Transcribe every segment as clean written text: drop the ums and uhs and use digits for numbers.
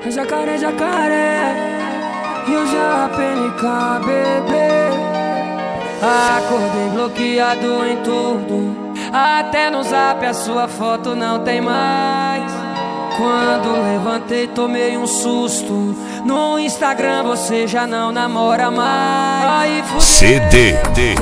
Jacaré, jacaré, e eu já PNK, bebê. Acordei bloqueado em tudo, até no zap a sua foto não tem mais. Quando levantei tomei um susto, no Instagram você já não namora mais. Aí CD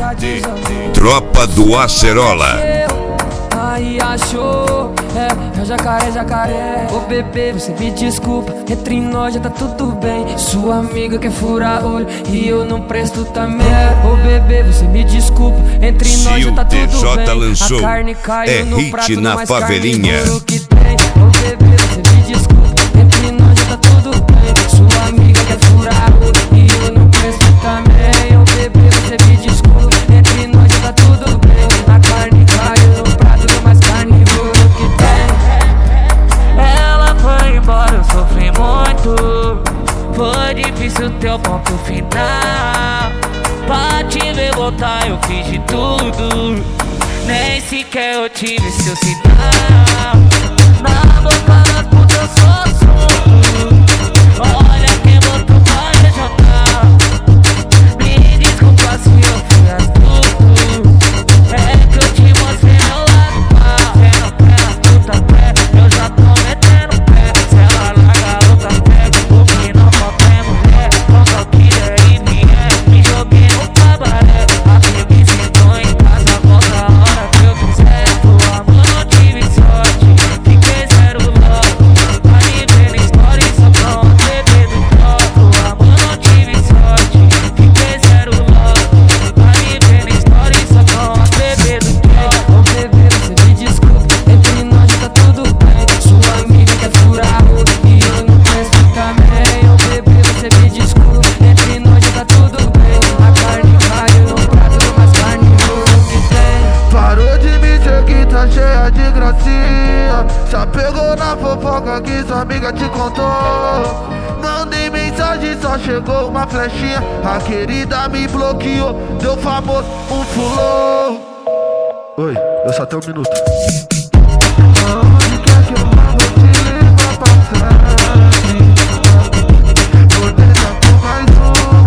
Tropa do Acerola. Aí achou, é jacaré, jacaré. Ô bebê, você me desculpa, entre nós já tá tudo bem. Sua amiga quer furar olho e eu não presto também. Ô bebê, você me desculpa, entre nós já tá tudo bem. TJ lançou, a carne caiu no hit prato, na mais favelinha. que tem. Ô bebê, você me desculpa, entre nós já tá tudo bem. Sua amiga quer furar olho e eu não presto também. Ô bebê, você me desculpa, entre nós já tá tudo bem. A carne caiu no prato, mais carne que tem. Ela foi embora, eu sofri muito. Foi difícil teu ponto final. Pra te ver voltar eu fiz de tudo, nem sequer eu tive seu sinal. Na boca das putas eu sou assunto. Olha quem botou pra me jogar. Me desculpa se eu fui astuto, é que eu te mostrei meu lado mal. Cê não quer as puta pé, eu já tô metendo pé. Se ela larga o café, o que não falta é mulher. Com só queria e me joguei no cabaré. Até me sinto em casa, volta a hora que eu quiser. Do amor não tive sorte, fiquei zero logo. Vai me ver na história e só pra um bebê do copo. Do amor não tive sorte, fiquei zero logo. Vai me ver na história e só pra um bebê do copo. Ô bebê, você me desculpa, entre nós já tá tudo bem. Sua amiga quer furar o e eu não presto também. Ô bebê, você me desculpa, entre nós já tá tudo bem. A carne caiu no prato, mais carne que tem. Parou de me seguir, tá cheia de gracinha. Se apegou na fofoca que sua amiga te contou. Mandei mensagem, só chegou uma flechinha. A querida me bloqueou, deu famoso, um fulô. Oi, eu só tenho um minuto. Aonde quer que eu vá, vou te levar pra frente. Vou tentar por mais uma.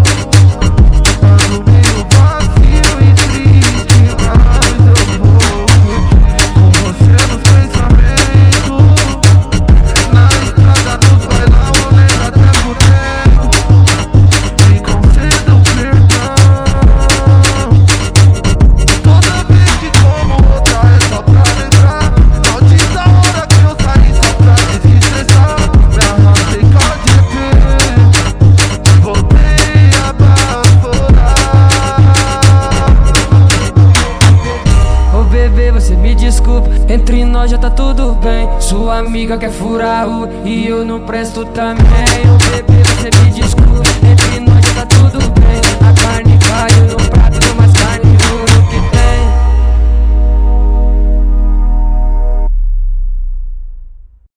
Ando meio vazio e triste, mas eu vou curtir com você nos pensamentos. Na estrada, nos bailão, nem até por tempo. Me conceda um perdão. Toda vez que como outra é só pra lembrar. Maldita hora que eu saí só pra desestressar. Me arrastei KGP, voltei a baforar. Ô bebê, você me desculpa, entre nós já tá tudo bem. Sua amiga quer furar o e eu não presto também. Ô bebê, você me desculpa, entre